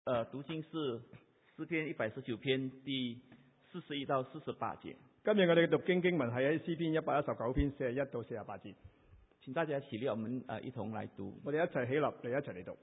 讀經是詩篇119篇第41到48節。 今日我哋嘅讀經經文係喺詩篇119篇41到48節。 請大家起立，我們一同來讀。 我哋一齊起立，嚟一齊嚟讀。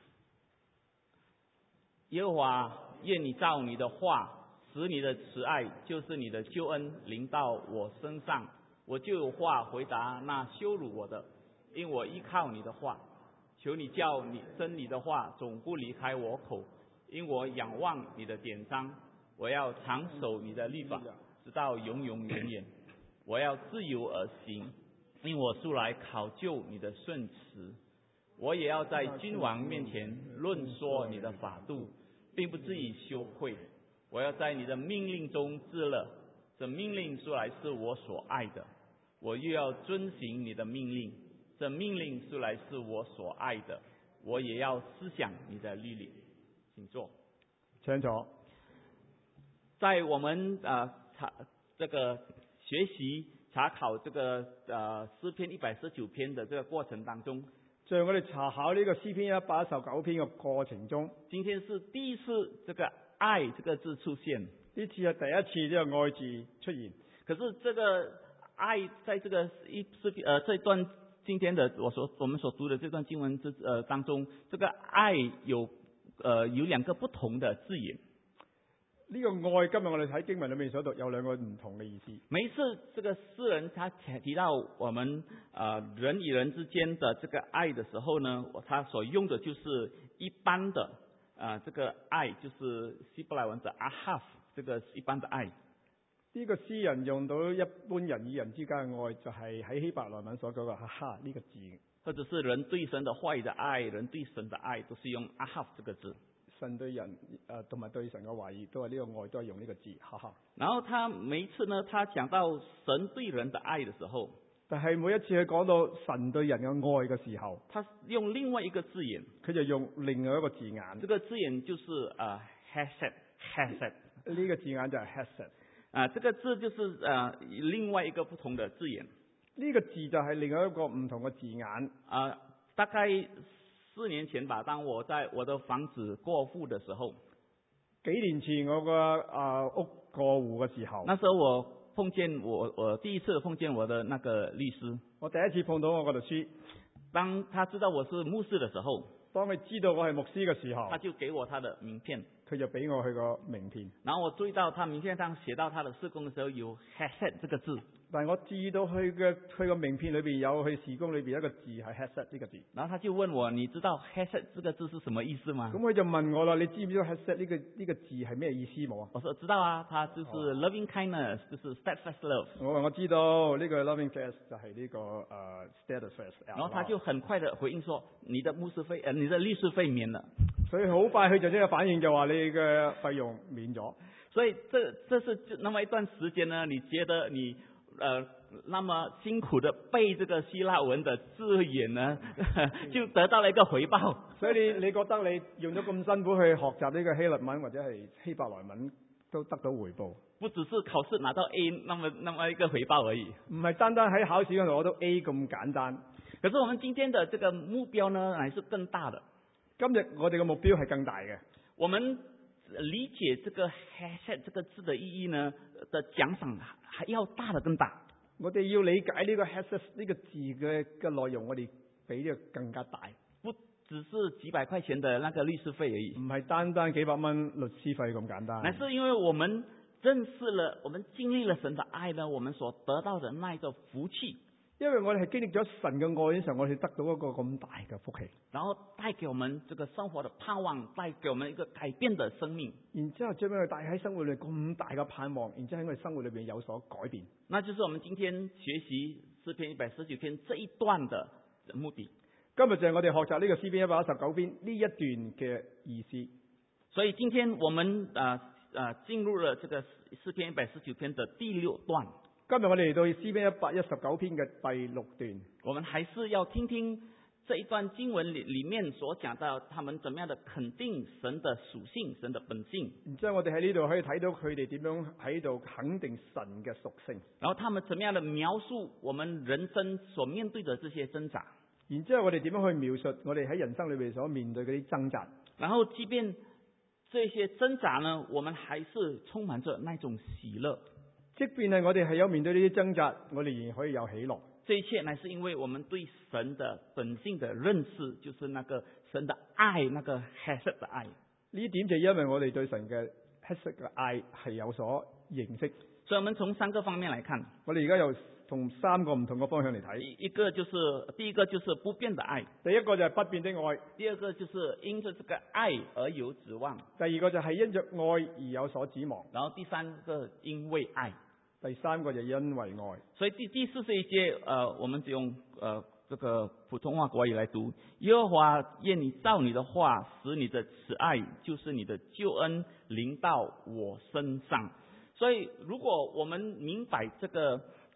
耶和華，願你照你的話，使你的慈愛，就是你的救恩臨到我身上，我就有話回答那羞辱我的，因我依靠你的話。求你叫你真理的話總不離開我口，因我仰望你的典章。我要常守你的律法，直到永永遠遠。我要自由而行，因我素來考究你的訓詞。我也要在君王面前論說你的法度，並不至於羞愧。我要在你的命令中自樂，這命令素來是我所愛的。我又要遵行你的命令，這命令素來是我所愛的。我也要思想你的律例。請坐。 請坐。 在我們這個學習查考這個詩篇119篇的這個過程當中， 在我哋查考呢個詩篇119篇嘅過程中， 今天是第一次這個愛這個字出現， 呢次係第一次呢個愛字出現。 可是這個愛在這個這段今天的我們所讀的這段經文當中，這個愛有兩個不同的字眼。 呢個愛今日我哋睇經文裏面所讀有兩個唔同嘅意思。 每一次這個詩人他提到我們人與人之間的這個愛的時候呢，他所用的就是一般的這個愛，就是希伯來文的 ahaf， 這個一般的愛。 呢個詩人用到一般人與人之間嘅愛，就係喺希伯來文所講嘅哈哈呢個字。或者是人對神的話語的愛，人對神的愛都是用 ahaf 這個字。 神對人同埋對神嘅話語都係呢個愛，都係用呢個字哈哈。 然後他每一次呢，他講到神對人的愛的時候， 但係每一次佢講到神對人嘅愛嘅時候， 他用另外一個字眼， 佢就用另外一個字眼。 這個字眼就是hesed， 呢個字眼就係 hesed。 這個字就是另外一個不同的字眼。 呢個字就係另外一個唔同嘅字眼。 大概4年前吧，當我在我的房子過戶的時候， 幾年前我個屋過戶嘅時候， 那時候我第一次碰見我的那個律師。 我第一次碰到我個律師， 當他知道我是牧師的時候， 當佢知道我係牧師嘅時候， 他就給我他的名片， 佢就俾我佢個名片。 然後我注意到他名片上寫到他的事工的時候有 hesed 這個字， 但係我注意到佢個名片裏邊有佢事工裏邊一個字係 hesed 呢個字。 然後他就問我，你知道 hesed 這個字是什麼意思嗎？ 咁佢就問我啦，你知唔知道 hesed 呢個字係咩意思冇啊？ 我說知道啊，它就是 loving kindness，就是 steadfast love。 我話我知道呢個 loving kindness 就係呢個steadfast。 然後他就很快的回應說，你的律師費免了。 所以好快佢就即刻反應就話你嘅費用免咗。 所以這是那麼一段時間呢，你覺得你那麼辛苦的背這個希臘文的字眼呢，就得到了一個回報。 所以你覺得你用咗咁辛苦去學習呢個希臘文或者係希伯來文都得到回報？ 不只是考試拿到 A 那麼一個回報而已。 唔係單單喺考試嗰度攞到 A 咁簡單。 可是我們今天的這個目標呢，還是更大的。 今日我哋嘅目標係更大嘅。 我們理解這個 hesed 這個字的意義呢的獎賞還要大得更大。 我哋要理解呢個 hesed 呢個字嘅內容，我哋比呢個更加大。 不只是幾百塊錢的那個律師費而已。 唔係單單幾百蚊律師費咁簡單。 乃是因為我們認識了，我們經歷了神的愛呢，我們所得到的那一個福氣。 因為我哋係經歷咗神嘅愛嘅時候，我哋得到一個咁大嘅福氣， 然後帶給我們這個生活的盼望，帶給我們一個改變的生命。 然之後將佢帶喺生活裏咁大嘅盼望，然之後喺我哋生活裏邊有所改變。 那就是我們今天學習詩篇119篇這一段的目的。 今日就係我哋學習呢個詩篇119篇呢一段嘅意思。 所以今天我們進入了這個詩篇119篇的第6段。 今日我哋嚟到詩篇119篇嘅第6段， 我們還是要聽聽這一段經文裏面所講到他們怎麼樣的肯定神的屬性、神的本性。 然之後我哋喺呢度可以睇到佢哋點樣喺度肯定神嘅屬性。 然後他們怎麼樣的描述我們人生所面對的這些掙扎。 然之後我哋點樣去描述我哋喺人生裏邊所面對嗰啲掙扎。 然後即便这些掙扎呢，我們還是充滿着那種喜樂。 即便係我哋係有面對呢啲掙扎，我哋仍然可以有喜樂。 這一切乃是因為我們對神的本性的認識，就是那個神的愛，那個 Hesed 的愛。 呢點就因為我哋對神嘅 Hesed 嘅愛係有所認識。 所以我們從三個方面來看， 我哋而家又從三個唔同嘅方向嚟睇。 第一個就是不變的愛， 第一個就係不變的愛， 第二個就是因着這個愛而有指望， 第二個就係因着愛而有所指望， 然後第三個因為愛， 第三個就因為愛。 所以第41節，我們只用這個普通話國語來讀：耶和華願你照你的話，使你的慈愛，就是你的救恩臨到我身上。所以如果我們明白這個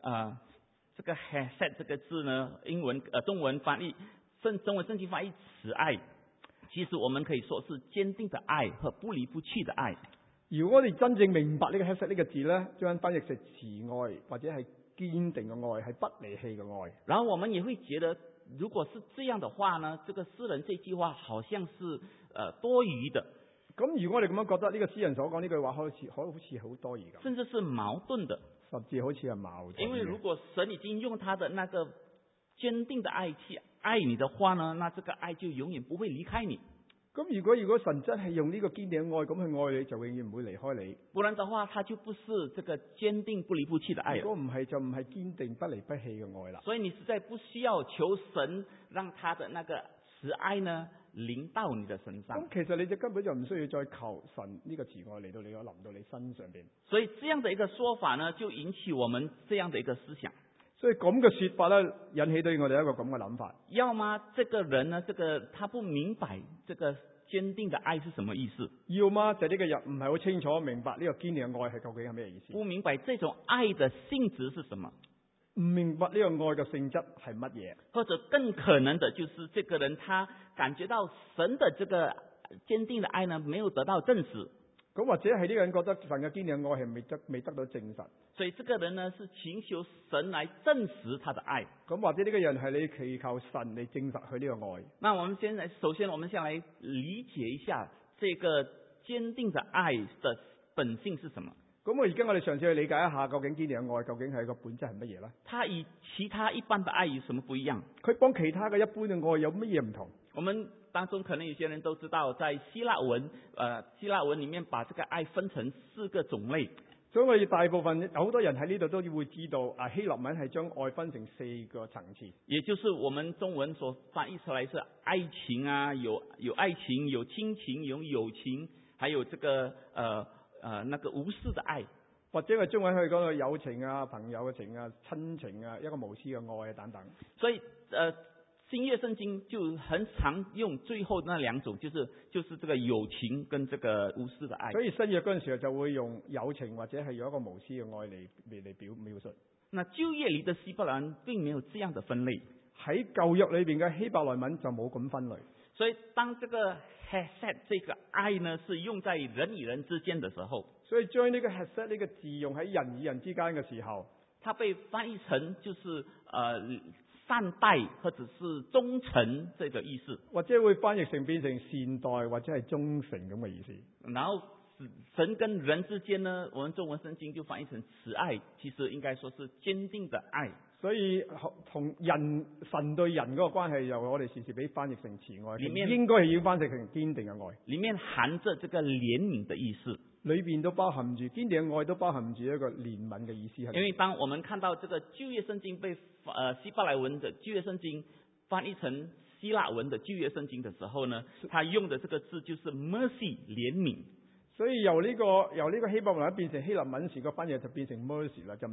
Hesed 這個字呢，中文翻譯中文聖經翻譯慈愛，其實我們可以說是堅定的愛和不離不棄的愛。 如果我哋真正明白呢個 Hesed 呢個字呢，將翻譯成慈愛或者係堅定嘅愛，係不離棄嘅愛。 然後我們也會覺得，如果是這樣的話呢，這個詩人這句話好像是多餘的。 咁如果我哋咁樣覺得呢個詩人所講呢句話好似好多餘咁， 甚至是矛盾的， 甚至好似係矛盾。 因為如果神已經用他的那個堅定的愛去愛你的話呢，那這個愛就永遠不會離開你。 咁如果神真係用呢個堅定嘅愛咁去愛你，就永遠唔會離開你。 不然的話，他就不是這個堅定不離不棄的愛。 如果唔係，就唔係堅定不離不棄嘅愛啦。 所以你實在不需要求神讓他的那個慈愛呢臨到你的身上。 咁其實你就根本就唔需要再求神呢個慈愛嚟到你，臨到你身上邊。 所以這樣的一個說法呢，就引起我們這樣的一個思想。 所以咁嘅說法呢，引起對我哋一個咁嘅諗法。 要麼這個人呢，他不明白這個堅定的愛是什麼意思； 要麼就呢個人唔係好清楚明白呢個堅定嘅愛係究竟係咩意思。 不明白這種愛的性質是什麼， 唔明白呢個愛嘅性質係乜嘢。 或者更可能的就是這個人他感覺到神的這個堅定的愛呢，沒有得到證實。 咁或者係呢個人覺得神嘅堅定嘅愛係未得到證實， 所以這個人呢是請求神來證實他的愛。 咁或者呢個人係你祈求神嚟證實佢呢個愛。 那我們首先我們先來理解一下這個堅定的愛的本性是什麼。 咁我哋嘗試去理解一下，究竟堅定嘅愛究竟係個本質係乜嘢呢？ 它與其他一般的愛有什麼不一樣？ 佢幫其他嘅一般嘅愛有乜嘢唔同？ 我們當中可能有些人都知道，在希臘文裏面把這個愛分成4個種類。 所以我哋大部分好多人喺呢度都會知道，希臘文係將愛分成4個層次， 也就是我們中文所翻譯出來是愛情啊，有愛情，有親情，有友情，還有這個那個無私的愛， 或者我中文可以講到友情啊、朋友嘅情啊、親情啊、一個無私嘅愛啊等等。 所以新約聖經就很常用最後那2種，就是這個友情跟這個無私的愛。 所以新約嗰陣時候就會用友情或者係用一個無私嘅愛嚟描述。 那舊約裏的希伯來文並沒有這樣的分類， 喺舊約裏邊嘅希伯來文就冇咁分類。 所以當這個 Hesed 這個愛呢是用在人與人之間的時候， 所以將呢個 Hesed 呢個字用喺人與人之間嘅時候， 它被翻譯成就是善待或者是忠誠這個意思， 或者會翻譯成變成善待或者係忠誠咁嘅意思。 然後神跟人之間呢，我們中文聖經就翻譯成慈愛，其實應該說是堅定的愛。 所以同神對人嗰個關係，由我哋時時俾翻譯成慈愛，應該係要翻譯成堅定嘅愛。 裡面含着這個憐憫的意思， 裏邊都包含住堅定嘅愛，都包含住一個憐憫嘅意思。 因為當我們看到這個舊約聖經被希伯來文的舊約聖經翻譯成希臘文的舊約聖經的時候呢，他用的這個字就是 mercy 憐憫。 所以由呢個希伯來文變成希臘文時，個翻譯就變成 mercy 啦，就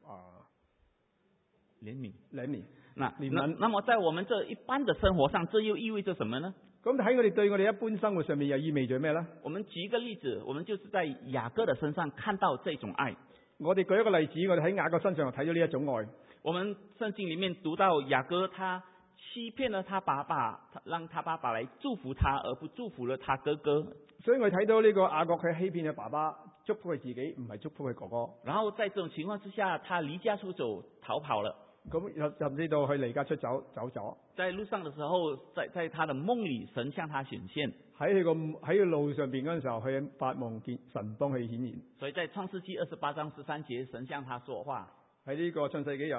憐憫。 那麼在我們這一般的生活上，這又意味着什麼呢？ 咁喺我哋一般生活上面又意味着咩呢？ 我們舉一個例子，我們就是在雅各的身上看到這種愛。 我哋舉一個例子，我哋喺雅各身上睇到呢一種愛。 我們聖經裡面讀到雅各他欺騙了他爸爸，讓他爸爸來祝福他，而不祝福了他哥哥。 所以我睇到呢個雅各佢欺騙佢爸爸，祝福佢自己，唔係祝福佢哥哥。 然後在這種情況之下，他離家出走，逃跑了。 咁甚至到佢離家出走咗。 在路上的時候，在他的夢裡，神向他顯現。 喺佢路上邊嗰陣時候，佢發夢見神幫佢顯現。 所以在創世紀28章13節，神向他說話。 喺呢個創世紀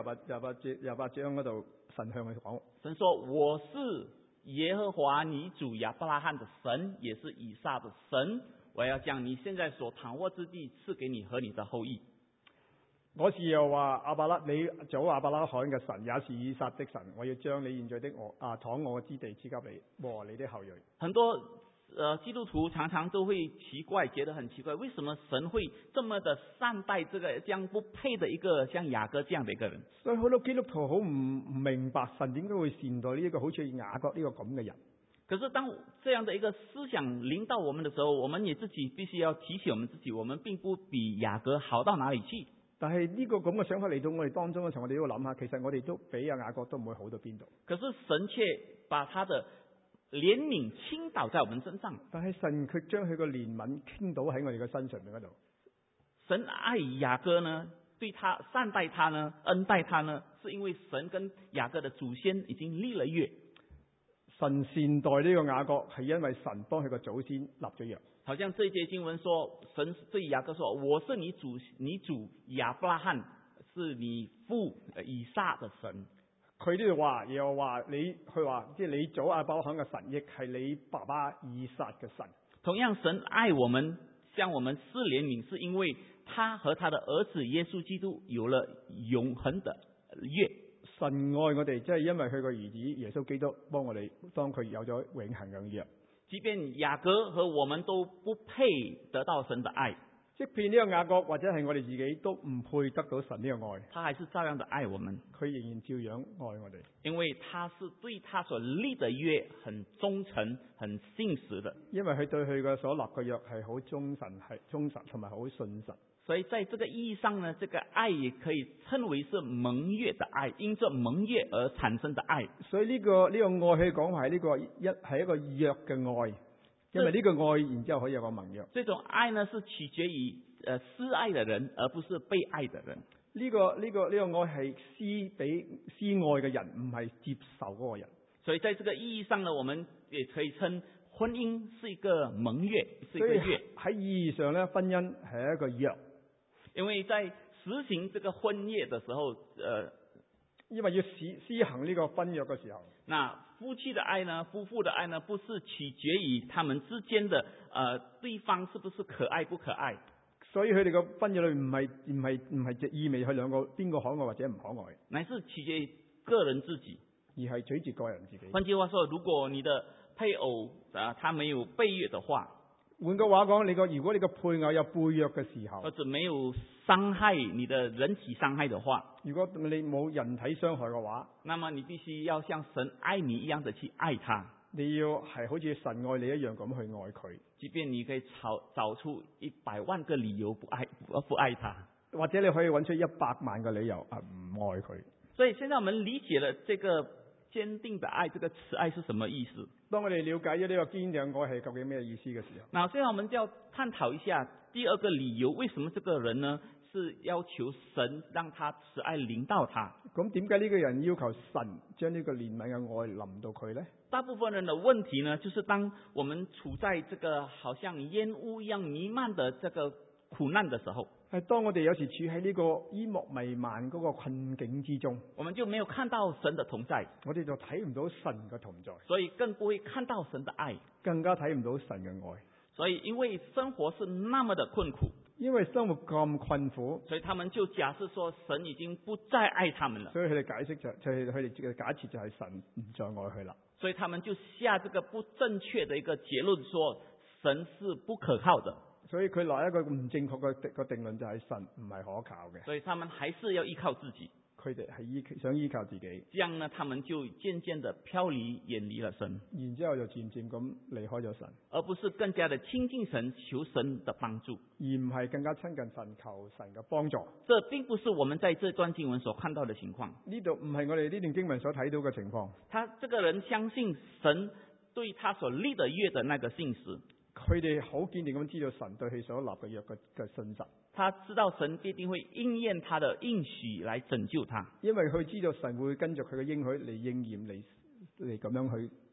28章嗰度，神向佢講： 神說我是耶和華你主亞伯拉罕的神，也是以撒的神，我要將你現在所躺臥之地賜給你和你的後裔。 我是又話你祖亞伯拉罕嘅神，也是以撒的神，我要將你現在的躺臥之地賜給你和你的後裔。 很多基督徒常常都會奇怪，覺得很奇怪，為什麼神會這麼的善待這個這樣不配的一個像雅各這樣的一個人？ 所以好多基督徒好唔明白神點解會善待呢一個好似雅各呢個咁嘅人。 可是當這樣的一個思想臨到我們的時候，我們也自己必須要提醒我們自己，我們並不比雅各好到哪裏去。 但係呢個咁嘅想法嚟到我哋當中嘅時候，我哋都要諗下，其實我哋都比雅各都唔會好到邊度。 可是神卻把他的憐憫傾倒在我們身上。 但係神卻將佢個憐憫傾倒喺我哋嘅身上面嗰度。 神愛雅各呢，對他善待他呢，恩待他呢，是因為神跟雅各的祖先已經立了約。 神善待呢個雅各，係因為神幫佢個祖先立咗約。 好像這一節經文說，神對雅各說：我是你主亞伯拉罕，是你父以撒的神。 佢呢度話又話佢話即係你祖亞伯拉罕嘅神，亦係你爸爸以撒嘅神。同樣神愛我們，向我們施憐憫，是因為他和他的兒子耶穌基督有了永恆的約。 神愛我哋，即係因為佢個兒子耶穌基督幫我哋，當佢有咗永恆嘅約。 即便雅各和我們都不配得到神的愛， 即便呢個雅各或者係我哋自己都唔配得到神呢個愛， 他還是照樣的愛我們， 佢仍然照樣愛我哋， 因為他是對他所立的約很忠誠、很信實的。 因為佢對佢嘅所立嘅約係好忠實同埋好信實。 所以在這個意義上呢，這個愛也可以稱為是盟約的愛，因着盟約而產生的愛。 所以呢個愛可以講係呢個係一個約嘅愛，因為呢個愛然之後可以有個盟約。 這種愛呢是取決於施愛的人，而不是被愛的人。 呢個愛係施愛嘅人，唔係接受嗰個人。 所以在這個意義上呢，我們也可以稱婚姻是一個盟約，是一個約。 喺意義上呢，婚姻係一個約。 因為在實行這個婚約的時候， 因為要施行呢個婚約嘅時候， 那夫妻的愛呢，夫婦的愛呢，不是取決於他們之間的對方是不是可愛不可愛。 所以佢哋嘅婚約裏唔係意味佢兩個邊個可愛或者唔可愛， 乃是取決於個人自己， 而係取決個人自己。 換句話說，如果你的配偶他沒有背約的話， 換句話講，如果你個配偶有背約嘅時候， 或者沒有傷害你的人體傷害的話， 如果你冇人體傷害嘅話， 那麼你必須要像神愛你一樣的去愛他。 你要係好似神愛你一樣咁去愛佢， 即便你可以找出100萬個理由不愛他， 或者你可以揾出100萬個理由唔愛佢。 所以現在我們理解了這個堅定的愛，這個慈愛是什麼意思？ 當我哋了解咗呢個堅定嘅愛係究竟咩意思嘅時候， 那現在我們就要探討一下第二個理由，為什麼這個人呢是要求神讓他慈愛臨到他？ 咁點解呢個人要求神將呢個憐憫嘅愛臨到佢呢？ 大部分人的問題呢，就是當我們處在這個好像煙霧一樣彌漫的這個苦難的時候， 係當我哋有時處喺呢個煙幕彌漫嗰個困境之中， 我們就沒有看到神的同在， 我哋就睇唔到神嘅同在， 所以更不會看到神的愛， 更加睇唔到神嘅愛。 所以因為生活是那麼的困苦， 因為生活咁困苦， 所以他們就假設說神已經不再愛他們了。 所以佢哋解釋就係佢哋嘅假設就係神唔再愛佢啦。 所以他們就下這個不正確的一個結論，說神是不可靠的。 所以佢落一個唔正確嘅定論，就係神唔係可靠嘅。 所以他們還是要依靠自己。 佢哋係想依靠自己， 這樣呢，他們就漸漸的飄離遠離了神， 然之後就漸漸咁離開咗神， 而不是更加的親近神，求神的幫助， 而唔係更加親近神，求神嘅幫助。 這並不是我們在這段經文所看到的情況。 呢度唔係我哋呢段經文所睇到嘅情況。 他這個人相信神對他所立的約的那個信實， 佢哋好堅定咁知道神對佢所立嘅約嘅信實。 他知道神必定會應驗他的應許來拯救他， 因為佢知道神會跟着佢嘅應許嚟應驗嚟咁樣去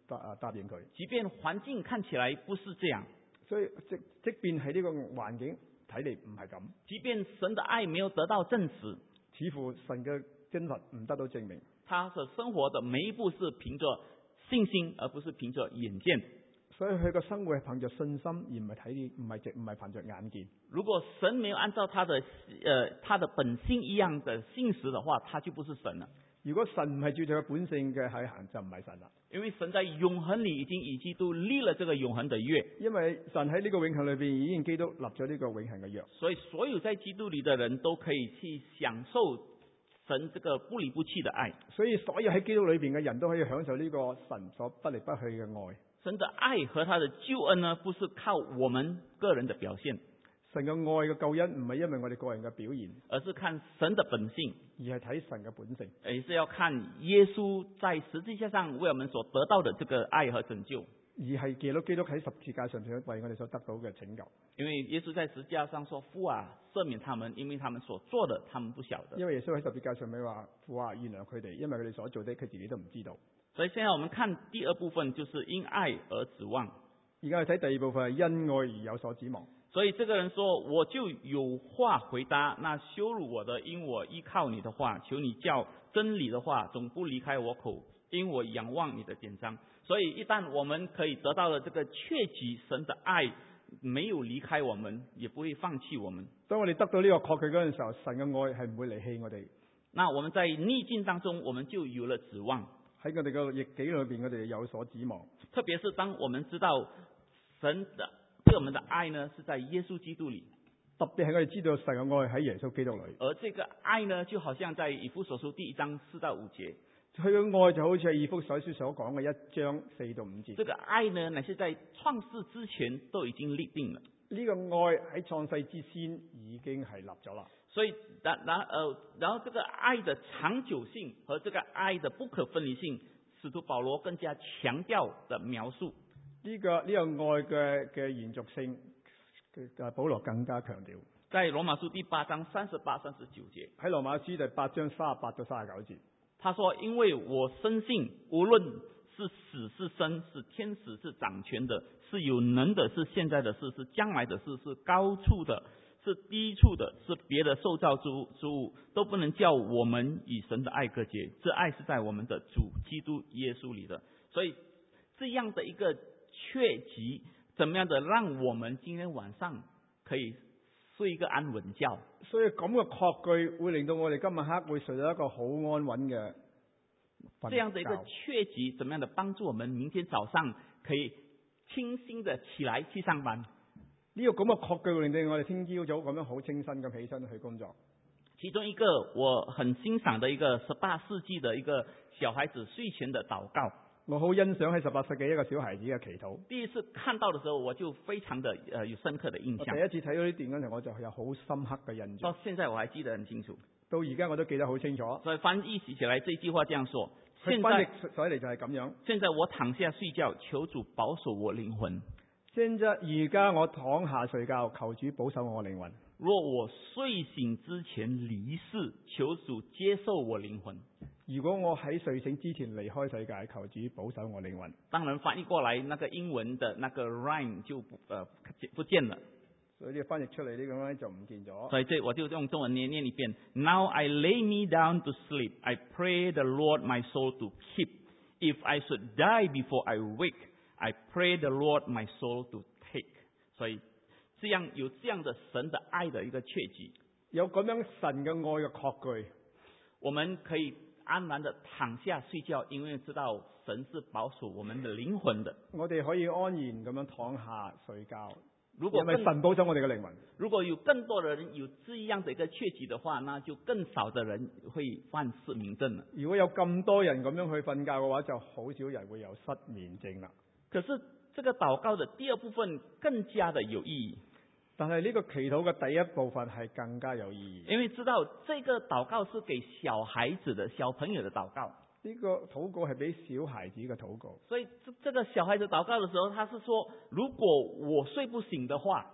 答應佢。 即便環境看起來不是這樣， 所以即便喺呢個環境睇嚟唔係咁， 即便神的愛沒有得到證實， 似乎神嘅真實唔得到證明， 他所生活的每一步是憑着信心，而不是憑着眼見。 所以佢個生活係憑着信心，而唔係憑着眼見。 如果神沒有按照他的本性一樣的信實的話，他就不是神了。 如果神唔係照住佢本性嘅去行，就唔係神啦。 因為神在永恆裏已經與基督立了這個永恆的約， 因為神喺呢個永恆裏邊已經基督立咗呢個永恆嘅約， 所以所有在基督裏的人都可以去享受神這個不離不棄的愛。 所以所有喺基督裏邊嘅人都可以享受呢個神所不離不棄嘅愛。 神的愛和他的救恩呢，不是靠我們個人的表現， 神嘅愛嘅救恩唔係因為我哋個人嘅表現， 而是看神的本性， 而係睇神嘅本性， 也是要看耶穌在十字架上為我們所得到的這個愛和拯救。 而係基督喺十字架上為我哋所得到嘅拯救。 因為耶穌在十字架上說：父啊，赦免他們，因為他們所做的，他們不曉得。 因為耶穌喺十字架上面話：父啊，原諒佢哋，因為佢哋所做的，佢自己都唔知道。 所以現在我們看第二部分，就是因愛而指望。 而家去睇第二部分，係因愛而有所指望。 所以這個人說：我就有話回答那羞辱我的，因我依靠你的話，求你叫真理的話總不離開我口，因我仰望你的典章。所以一旦我們可以得到了這個確據，神的愛沒有離開我們，也不會放棄我們。 當我哋得到呢個確據嗰陣時候，神嘅愛係唔會離棄我哋。 那我們在逆境當中，我們就有了指望。 喺我哋嘅逆境裏邊，我哋有所指望。 特別是當我們知道神的對我們的愛呢，是在耶穌基督裏。 特別係我哋知道神嘅愛喺耶穌基督裏。 而這個愛呢，就好像在以弗所書第1章4到5節。 佢嘅愛就好似係以弗所書所講嘅1章4到5節。這個愛呢，乃是在創世之前都已經立定了。 呢個愛喺創世之先已經係立咗啦。 所以然後這個愛的長久性和這個愛的不可分離性，使徒保羅更加強調的描述。 呢個愛嘅延續性，保羅更加強調。 在羅馬書第8章38、39節。 喺羅馬書第8章38到39節。他說：因為我深信，無論是死是生，是天使是掌權的，是有能的，是現在的事，是將來的事，是高處的，是低處的，是別的受造之物，都不能叫我們與神的愛隔絕。這愛是在我們的主基督耶穌裏的。所以這樣的一個確據，怎麼樣的讓我們今天晚上可以睡一個安穩覺？ 所以咁嘅確據會令到我哋今日黑會睡到一個好安穩嘅瞓覺。 這樣的一個確據，怎麼樣的幫助我們明天早上可以清新的起來去上班？ 呢個咁嘅確據會令到我哋聽朝早咁樣好清新咁起身去工作。 其中一個我很欣賞的一個18世紀的一個小孩子睡前的禱告。 我好欣賞喺18世紀一個小孩子嘅祈禱。 第一次看到的時候，我就非常的有深刻的印象。 我第一次睇到呢段嗰陣，我就有好深刻嘅印象。 到現在我還記得很清楚。 到而家我都記得好清楚。 所以翻譯起來這句話這樣說： 翻譯所嚟就係咁樣。 現在我躺下睡覺，求主保守我靈魂。 而家我躺下睡覺，求主保守我靈魂。 若我睡醒之前離世，求主接受我靈魂。 如果我喺睡醒之前離開世界，求主保守我靈魂。 當然翻譯過來，那個英文的那個 rhyme 就不見了。 所以呢個翻譯出嚟呢個咧就唔見咗。 所以這我就用中文念一遍。Now I lay me down to sleep. I pray the Lord my soul to keep. If I should die before I wake, I pray the Lord my soul to take. 所以有這樣的神的愛的一個確據， 有咁樣神嘅愛嘅確據， 我們可以安然的躺下睡覺，因為知道神是保守我們的靈魂的。 我哋可以安然咁樣躺下睡覺， 因為神保守我哋嘅靈魂。 如果有更多的人有這樣的一個確據的話，那就更少的人會犯失眠症了。 如果有咁多人咁樣去瞓覺嘅話，就好少人會有失眠症啦。 可是這個禱告的第二部分更加的有意義。 但係呢個祈禱嘅第一部分係更加有意義， 因為知道這個禱告是給小孩子的小朋友的禱告。 呢個禱告係俾小孩子嘅禱告。 所以這個小孩子禱告的時候，他是說：如果我睡不醒的話，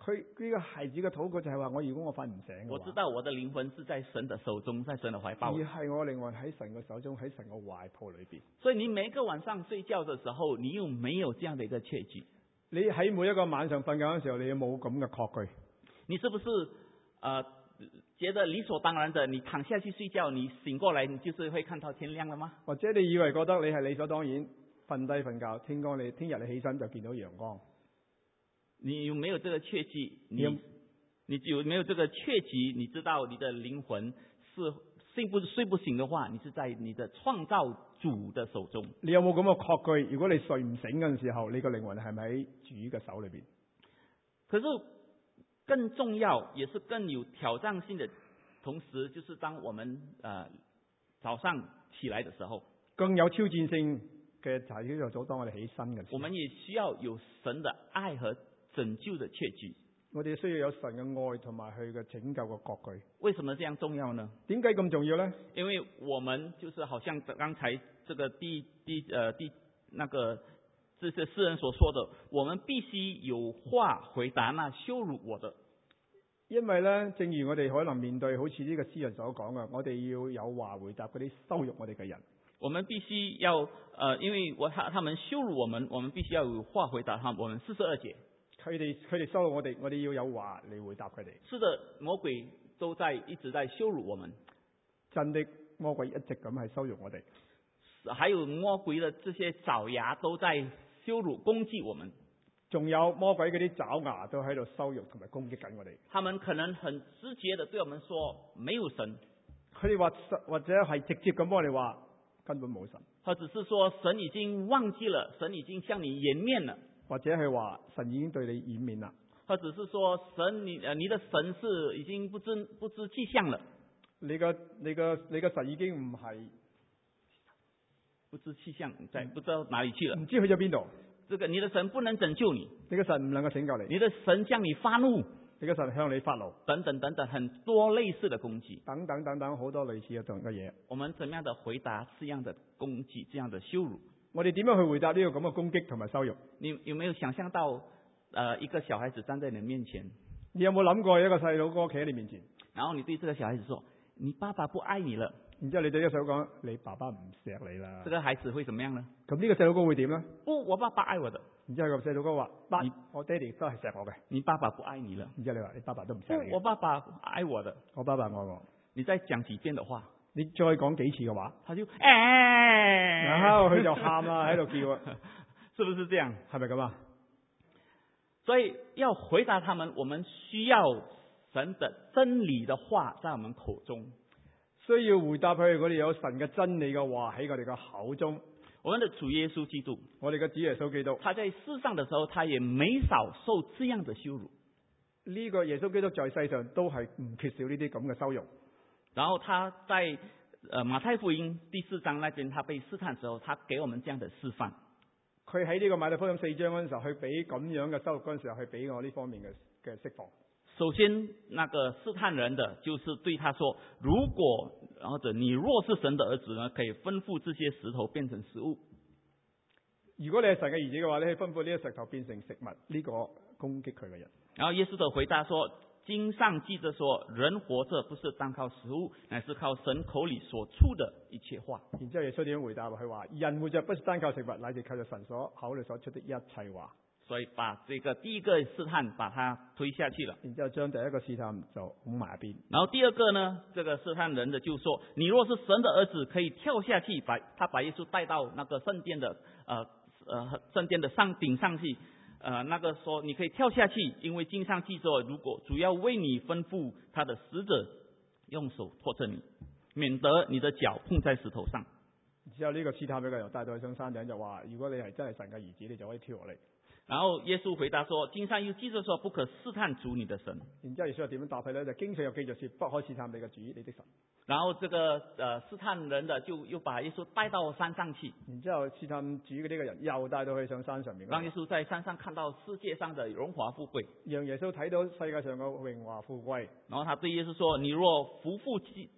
佢呢個孩子嘅禱告就係話，如果我瞓唔醒嘅話， 我知道我的靈魂是在神的手中，在神的懷抱。 而係我靈魂喺神嘅手中，喺神嘅懷抱裏邊。 所以你每個晚上睡覺的時候，你有沒有這樣的一個確據？ 你喺每一個晚上瞓覺嘅時候，你有冇咁嘅確據？ 你是不是覺得理所當然的，你躺下去睡覺，你醒過來，你就是會看到天亮了嗎？ 或者你以為覺得你係理所當然，瞓低瞓覺，聽日你起身就見到陽光？ 你有沒有這個確據？你有沒有這個確據？你知道你的靈魂是睡不醒的話，你是在你的創造主的手中。 你有冇咁嘅確據？如果你睡唔醒嘅時候，你個靈魂係咪喺主嘅手裏邊？ 可是更重要，也是更有挑戰性的，同時就是當我們早上起來的時候， 更有挑戰性嘅就係呢個早當我哋起身嘅時候， 我們也需要有神的愛和拯救的確據。 我哋需要有神嘅愛同埋佢嘅拯救嘅確據。 為什麼這樣重要呢？ 點解咁重要呢？ 因為我們就是好像剛才這個那個這些詩人所說的，我們必須有話回答那羞辱我的。 因為呢，正如我哋可能面對好似呢個詩人所講嘅，我哋要有話回答嗰啲羞辱我哋嘅人。 我們必須要因為他們羞辱我們必須要有話回答他們。我們42節。 佢哋羞辱我哋，我哋要有話嚟回答佢哋。 是的，魔鬼都一直在羞辱我們。 真的，魔鬼一直咁係羞辱我哋。 還有魔鬼的這些爪牙都在羞辱攻擊我們。 仲有魔鬼嗰啲爪牙都喺度羞辱同埋攻擊緊我哋。 他們可能很直接地對我們說沒有神。 佢哋或者係直接咁幫我哋話根本冇神。 或者是說神已經忘記了，神已經向你掩面了。或者係話神已經對你掩面啦， 或者是說你的神是已經不知迹象了， 你個神已經唔係不知迹象，不知道哪裏去了， 唔知去咗邊度。 這個你的神不能拯救你， 你個神唔能夠拯救你， 你的神向你發怒， 你個神向你發怒， 等等等等，很多類似的攻擊， 等等等等好多類似嘅嘢。 我們怎麼樣的回答這樣的攻擊，這樣的羞辱？ 我哋點樣去回答呢個咁嘅攻擊同埋羞辱？ 你有沒有想象到一個小孩子站在你面前？ 你有冇諗過一個細佬哥企喺你面前？ 然後你對這個小孩子說：你爸爸不愛你了。 然之後你對呢個細佬講：你爸爸唔錫你啦。 這個孩子會怎麼樣呢？ 咁呢個細佬哥會點呢？ 不，我爸爸愛我的。 然之後個細佬哥話：我爹哋都係錫我嘅。 你爸爸不愛你了。 然之後你話：你爸爸都唔錫你。 我爸爸愛我的。 我爸爸愛我。 你再講幾遍的話， 你再講幾次嘅話， 他就然後佢就喊啦，喺度叫啊， 是不是這樣？ 係咪咁啊？ 所以要回答他們，我們需要神的真理的話在我們口中。 需要回答佢，我哋有神嘅真理嘅話喺我哋嘅口中。 我們的主耶穌基督， 我哋嘅主耶穌基督， 他在世上的時候，他也沒少受這樣的羞辱。 呢個耶穌基督在世上都係唔缺少呢啲咁嘅羞辱。 然後他在馬太福音第4章那邊，他被試探的時候，他給我們這樣的示範。 佢喺呢個馬太福音4章嗰陣時候，去俾咁樣嘅羞辱嗰陣時候，去俾我呢方面嘅釋放。 首先，那個試探人的，就是對他說：如果或者你若是神的兒子呢，可以吩咐這些石頭變成食物。 如果你係神嘅兒子嘅話，你可以吩咐呢個石頭變成食物。呢個攻擊佢嘅人。 然後耶穌的回答說：經上記着說，人活着不是單靠食物，乃是靠神口裏所出的一切話。 然之後耶穌點樣回答？佢話：人活着不是單靠食物，乃是靠着神所口裏所出的一切話。 所以把這個第一個試探把它推下去了。 然之後將第一個試探就拱埋一邊。 然後第二個呢，這個試探人的就說：你若是神的兒子，可以跳下去，把耶穌帶到那個聖殿的聖殿的頂上去。那個說你可以跳下去，因為經上記着，如果主要為你吩咐他的使者用手托着你，免得你的腳碰在石頭上。 之後呢個試探俾佢又帶到去上山頂，就話：如果你係真係神嘅兒子，你就可以跳落嚟。 然後耶穌回答說：經上又記着說，不可試探主你的神。 然之後耶穌又點樣答佢呢？就經上又記着說，不可試探你嘅主你的神。 然後這個試探人的就又把耶穌帶到山上去。然之後試探主嘅呢個人又帶到去上山上面。 讓耶穌在山上看到世界上的榮華富貴。 讓耶穌睇到世界上嘅榮華富貴。 然後他對耶穌說：你若匍匐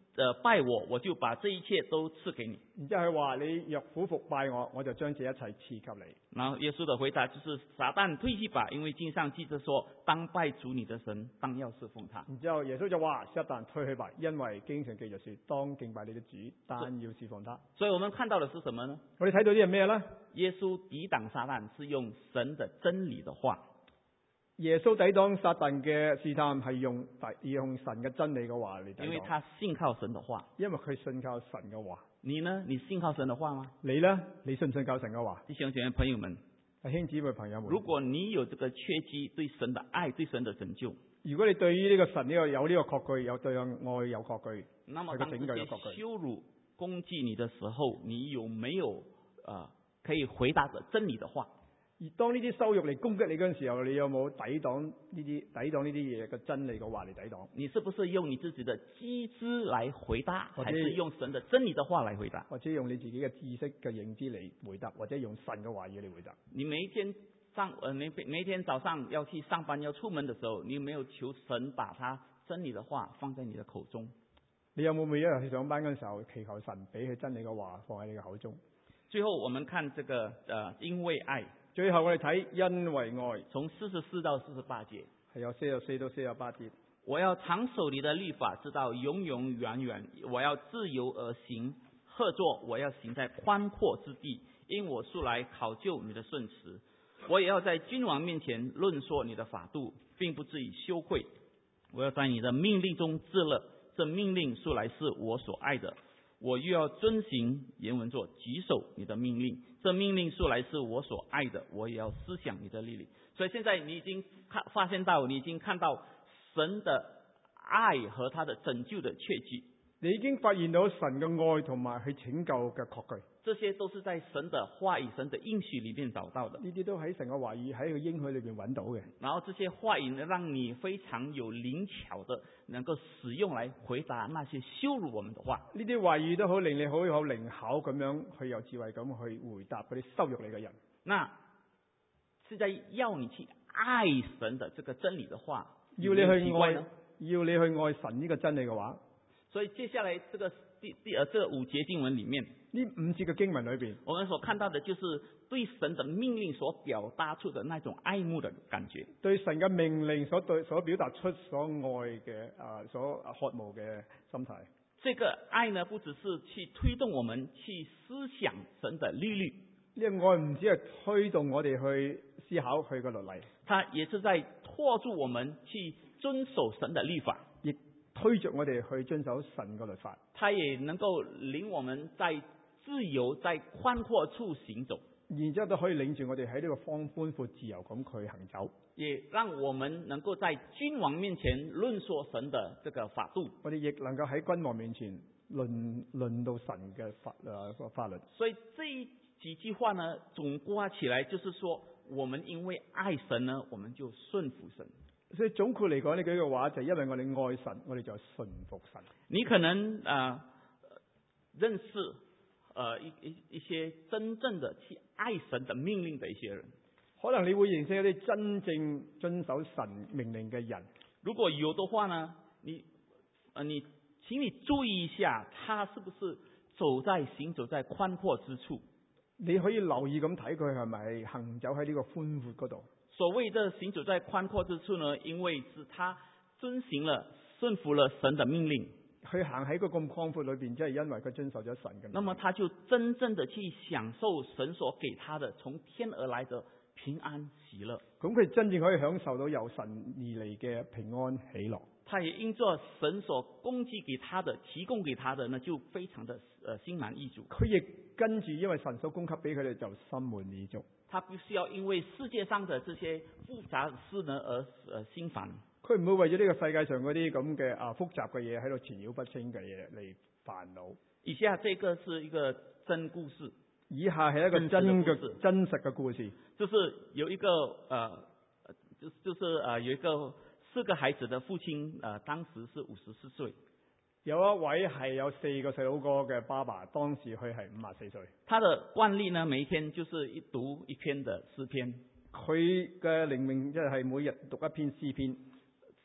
拜我，我就把这一切都赐给你。 然之後佢話：你若俯伏拜我，我就將這一切賜給你。 然後耶穌的回答就是：撒旦退去吧，因為經上記着說，當拜主你的神，當要侍奉他。 然之後耶穌就話：撒旦退去吧，因為經常記着說，當敬拜你的主，單要侍奉他。 所以我們看到的是什麼呢？ 我哋睇到啲係咩呢？ 耶穌抵擋撒旦是用神的真理的話。 耶穌抵擋撒旦嘅試探係用神嘅真理嘅話嚟抵擋。 因為他信靠神的話。 因為佢信靠神嘅話。 你呢？你信靠神的話嗎？ 你呢？你信唔信靠神嘅話？ 弟兄姐妹朋友們， 弟兄姊妹朋友們， 如果你有這個確據，對神的愛，對神的拯救， 如果你對於呢個神有呢個確據，有對愛有確據， 那麼當這些羞辱攻擊你的時候，你有沒有可以回答的真理的話？ 而當呢啲羞辱嚟攻擊你嗰陣時候，你有冇抵擋呢啲嘢嘅真理嘅話嚟抵擋？ 你是不是用你自己的知知來回答，還是用神的真理的話來回答？ 或者用你自己嘅知識嘅認知嚟回答，或者用神嘅話語嚟回答？ 你每一天早上要去上班要出門的時候，你有沒有求神把他真理的話放在你的口中？ 你有冇每一日去上班嗰陣時候祈求神俾佢真理嘅話放喺你嘅口中？ 最後我們看這個因為愛。 最後我哋睇因為愛， 從44到48節， 係有44到48節。 我要常守你的律法，直到永永遠遠。我要自由而行，喝作我要行在寬闊之地，因我素來考究你的信實。我也要在君王面前論說你的法度，並不至於羞愧。我要在你的命令中自樂，這命令素來是我所愛的。我又要遵行，原文作舉守你的命令，這命令素來是我所愛的，我也要思想你的律例。所以現在你已經發現到，你已經看到神的愛和他的拯救的確據。 你已經發現到神嘅愛同埋去拯救嘅確據。 這些都是在神的話語、神的應許裏面找到的。 呢啲都喺神嘅話語喺佢應許裏邊揾到嘅。 然後這些話語呢，讓你非常有靈巧的能夠使用來回答那些羞辱我們的話。 呢啲話語都好令你好有靈巧咁樣去有智慧咁去回答嗰啲羞辱你嘅人。 那是在要你去愛神的這個真理的話， 要你去愛神呢個真理嘅話。 所以接下來這個這5節經文裏面， 呢5節嘅經文裏邊， 我們所看到的就是對神的命令所表達出的那種愛慕的感覺， 對神嘅命令所表達出所愛嘅所渴慕嘅心態。 這個愛呢，不只是去推動我們去思想神的律例， 呢個愛唔止係推動我哋去思考佢嘅律例， 它也是在拖住我們去遵守神的律法， 亦推着我哋去遵守神嘅律法。 它也能夠領我們在自由、在寬闊處行走， 然之後都可以領住我哋喺呢個寬闊自由咁去行走， 也讓我們能夠在君王面前論說神的這個法度。 我哋亦能夠喺君王面前論到神嘅法律。 所以這幾句話呢，總括起來就是說，我們因為愛神呢，我們就順服神。 所以總括嚟講呢幾句話就係因為我哋愛神，我哋就順服神。 你可能認識一些真正的去愛神的命令的一些人， 可能你會認識一啲真正遵守神命令嘅人。 如果有的話呢，請你注意一下，他是不是行走在寬闊之處？ 你可以留意咁睇佢係咪行走喺呢個寬闊嗰度。 所謂的行走在寬闊之處呢，因為是他遵行了、順服了神的命令。 佢行喺個咁寬闊裏邊，即係因為佢遵守咗神嘅命令。 那麼他就真正的去享受神所給他的從天而來的平安喜樂。 咁佢真正可以享受到由神而嚟嘅平安喜樂。 他也因着神所供給給他的、提供給他的呢，就非常的心滿意足。 佢亦跟住因為神所供給俾佢哋就心滿意足。 他不需要因為世界上的這些複雜事呢而心煩。 佢唔會為咗呢個世界上嗰啲咁嘅複雜嘅嘢喺度纏繞不清嘅嘢嚟煩惱。 以下這個是一個真故事。 以下係一個真實嘅故事。 就是有一個有一個4個孩子的父親，當時是54歲。 有一位係有4個細佬哥嘅爸爸，當時佢係54歲。 他的慣例呢，每一天就是讀一篇的詩篇。 佢嘅靈命即係每日讀一篇詩篇。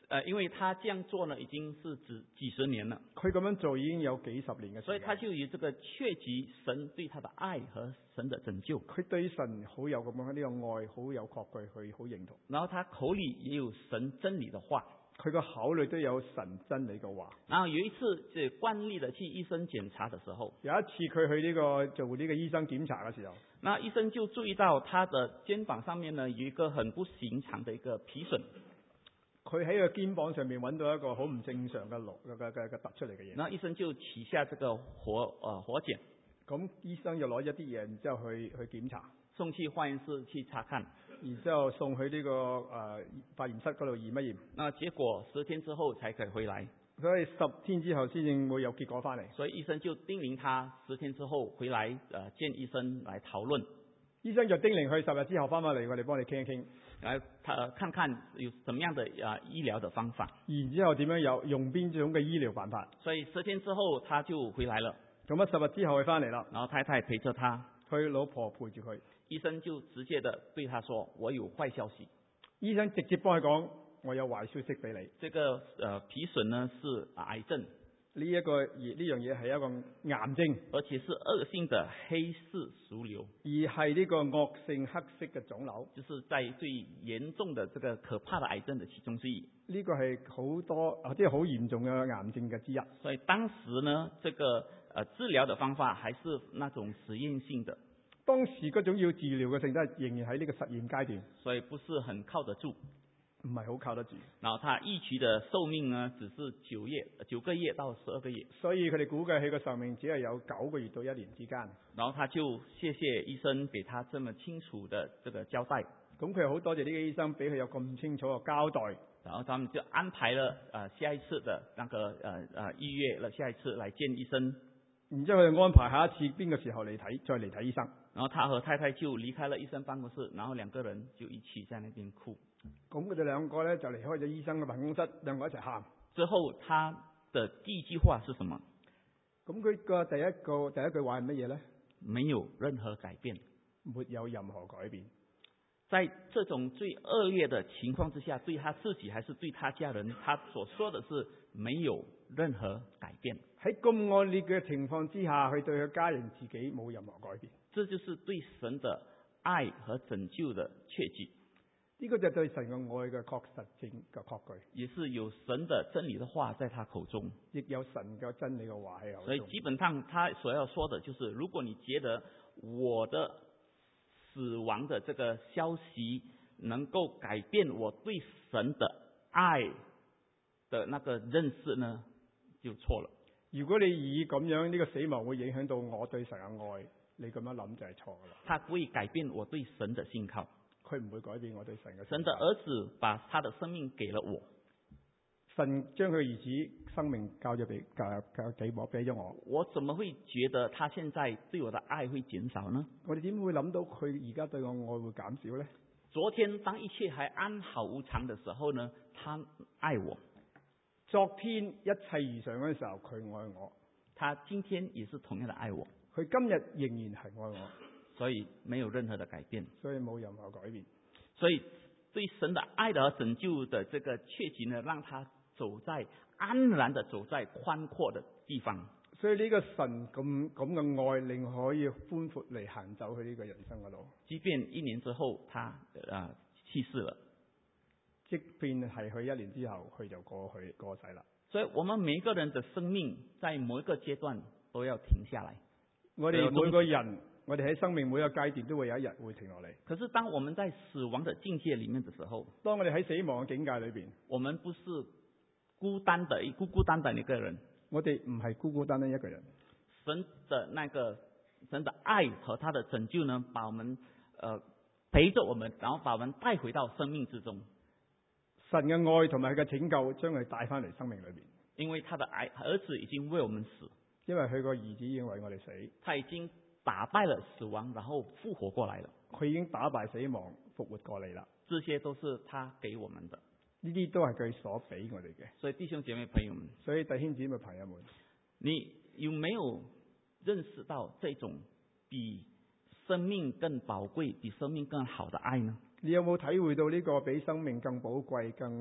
因為他這樣做呢，已經是幾十年了， 佢咁樣做已經有幾十年嘅時間， 所以他就有這個確據神對他的愛和神的拯救。 佢對神好有咁樣呢個愛，好有確據，佢好認同。 然後他口裏也有神真理的話， 佢個口裏都有神真理嘅話。 然後有一次就慣例的去醫生檢查的時候， 有一次佢去呢個做呢個醫生檢查嘅時候， 那醫生就注意到他的肩膀上面呢有一個很不尋常的一個皮損。 佢喺個肩膀上面揾到一個好唔正常嘅突出嚟嘅嘢。 那醫生就取下這個活檢， 咁醫生就攞一啲嘢，然之後去檢查， 送去化驗室去查看， 然之後送去呢個化驗室嗰度驗一驗。 那結果10天之後才可以回來， 所以10天之後先至會有結果翻嚟。 所以醫生就叮嚀他10天之後回來見醫生來討論。 醫生就叮嚀佢10日之後翻返嚟，我哋幫你傾一傾， 來看看有什麼樣的醫療的方法， 然之後點樣用邊種嘅醫療辦法。 所以10天之後他就回來了。 咁10日之後佢翻嚟啦， 然後太太陪着他， 佢老婆陪住佢。 醫生就直接的對他說：我有壞消息。 醫生直接幫佢講：我有壞消息俾你。 這個皮損呢是癌症， 呢樣嘢係一個癌症， 而且是惡性的黑色腫瘤， 而係呢個惡性黑色嘅腫瘤， 就是在最嚴重的這個可怕的癌症的其中之一。 呢個係好多即係好嚴重嘅癌症嘅之一。 所以當時呢，這個治療的方法還是那種實驗性的， 當時嗰種要治療嘅性質仍然喺呢個實驗階段， 所以不是很靠得住， 唔係好靠得住。 然後他預期的壽命呢，只是9個月到12個月， 所以佢哋估計佢個壽命只係有9個月到1年之間。 然後他就謝謝醫生給他這麼清楚的這個交代。 咁佢好多謝呢個醫生俾佢有咁清楚嘅交代。 然後他們就安排了下一次的那個預約了下一次來見醫生。 然之後佢安排下一次邊個時候再嚟睇醫生。 然後他和太太就離開了醫生辦公室，然後2個人就一起在那邊哭。 咁佢哋2個咧就離開咗醫生嘅辦公室，2個一齊喊。 之後他的第一句話是什麼？ 咁佢個第一句話係乜嘢咧？ 沒有任何改變， 沒有任何改變。 在這種最惡劣的情況之下，對他自己還是對他家人，他所說的是沒有任何改變。 喺咁惡劣嘅情況之下，佢對佢家人自己冇任何改變。 這就是對神的愛和拯救的確據。 呢個就係對神嘅愛嘅確實性嘅確據， 也是有神的真理的話在他口中， 亦有神嘅真理嘅話喺口中。 所以基本上他所要說的就是，如果你覺得我的死亡的這個消息能夠改變我對神的愛的那個認識呢，就錯了。 如果你以咁樣呢個死亡會影響到我對神嘅愛，你咁樣諗就係錯噶啦。 他不會改變我對神的信靠， 佢唔會改變我對神嘅信靠。 神的兒子把他的生命給了我， 神將佢兒子生命交咗俾咗我。 我怎麼會覺得他現在對我的愛會減少呢？ 我哋點會諗到佢而家對我愛會減少呢？ 昨天當一切還安好無常的時候呢，他愛我。 昨天一切如常嗰陣時候，佢愛我。 他今天也是同樣的愛我。 佢今日仍然係愛我， 所以沒有任何的改變。 所以冇任何改變。 所以對神的愛的拯救的這個確據呢，讓他安然的走在寬闊的地方。 所以呢個神咁嘅愛，令可以寬闊嚟行走佢呢個人生嘅路。 即便1年之後他去世了， 即便係佢1年之後，佢就過世啦。 所以我們每一個人的生命在某一個階段都要停下來。 我哋每個人，我哋喺生命每一個階段都會有一日會停落嚟。 可是當我們在死亡的境界裡面的時候， 當我哋喺死亡嘅境界裏邊， 我們不是孤單的一個人。 我哋唔係孤孤單單一個人。 神的愛和他的拯救呢，把我們陪着我們，然後把我們帶回到生命之中。 神嘅愛同埋佢嘅拯救，將佢帶翻嚟生命裏邊。 因為他的兒子已經為我們死， 因為佢個兒子已經為我哋死， 他已經打敗了死亡，然後復活過來了。 佢已經打敗死亡，復活過嚟啦。 這些都是他給我們的， 呢啲都係佢所俾我哋嘅。 所以弟兄姐妹朋友們， 所以弟兄姊妹朋友們， 你有沒有認識到這種比生命更寶貴、比生命更好的愛呢？ 你有冇體會到呢個比生命更寶貴、更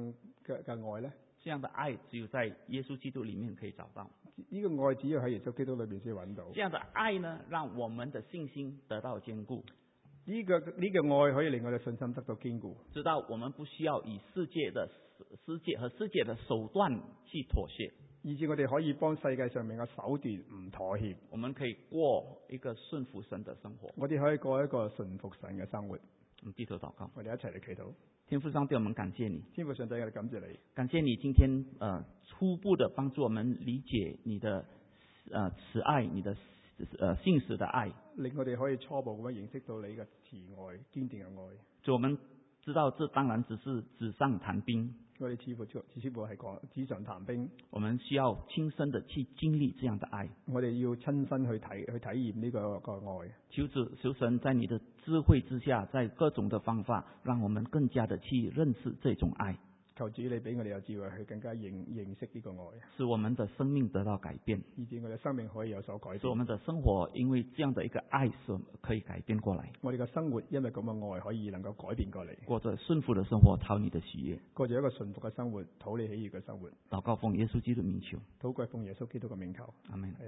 嘅愛呢？ 這樣的愛只有在耶穌基督裡面可以找到。 呢個愛只有喺耶穌基督裏邊先揾到。 這樣的愛呢，讓我們的信心得到堅固。 呢個愛可以令我哋信心得到堅固， 知道我們不需要以世界和世界的手段去妥協， 以至我哋可以幫世界上面嘅手段唔妥協。 我們可以過一個順服神的生活。 我哋可以過一個順服神嘅生活。 我們低頭禱告， 我哋一齊嚟祈禱。 天父上帝，我們感謝你， 天父上帝，我哋感謝你， 感謝你今天初步的幫助我們理解你的慈愛，你的信實的愛， 令我哋可以初步咁樣認識到你嘅慈愛、堅定嘅愛。 就我們知道這當然只是紙上談兵， 我哋似乎係講紙上談兵。 我們需要親身的去經歷這樣的愛。 我哋要親身去體驗呢個愛。 求神在你的智慧之下，在各種的方法，讓我們更加的去認識這種愛。 求主你俾我哋有智慧去更加認識呢個愛， 使我們的生命得到改變， 以致我哋生命可以有所改變。 使我們的生活因為這樣的一個愛是可以改變過來。 我哋嘅生活因為咁嘅愛可以能夠改變過嚟， 過着順服的生活，討你的喜悅。 過住一個順服嘅生活，討你喜悅嘅生活。 禱告奉耶穌基督名求， 禱告奉耶穌基督嘅名求。 阿門。